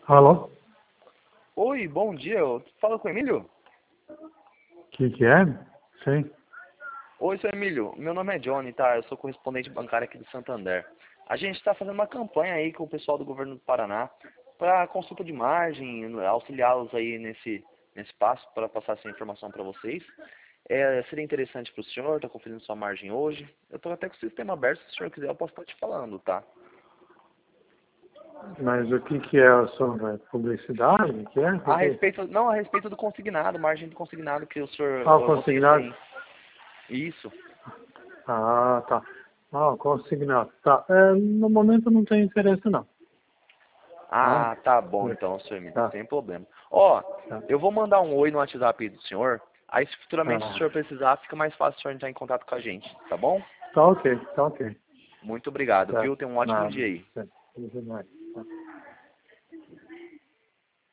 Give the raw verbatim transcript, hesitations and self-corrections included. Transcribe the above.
Alô? Oi, bom dia. Eu falo com o Emílio? Que que é? Sim. Oi, seu Emílio. Meu nome é Johnny, tá? Eu sou correspondente bancário aqui do Santander. A gente está fazendo uma campanha aí com o pessoal do governo do Paraná para consulta de margem, auxiliá-los aí nesse, nesse passo para passar essa informação para vocês. É, seria interessante para o senhor, está conferindo sua margem hoje. Eu estou até com o sistema aberto, se o senhor quiser eu posso estar te falando, tá? Mas o que que é sobre publicidade? O que é? O A que é? respeito, não, a respeito do consignado, margem do consignado que o senhor, Ah, o vocês consignado? têm. Isso. Ah, tá. Ah, o consignado. Tá. É, no momento não tem interesse não. Tá? Ah, tá bom então, senhor Emílio, Tá. sem problema. Ó, Tá. eu vou mandar um oi no WhatsApp aí do senhor, aí se futuramente o Ah, senhor precisar, fica mais fácil o senhor entrar em contato com a gente, tá bom? tá ok, tá ok. Muito obrigado, Tá. viu? Tenha um ótimo Nada. dia aí. Tá. Tudo bem. Tá.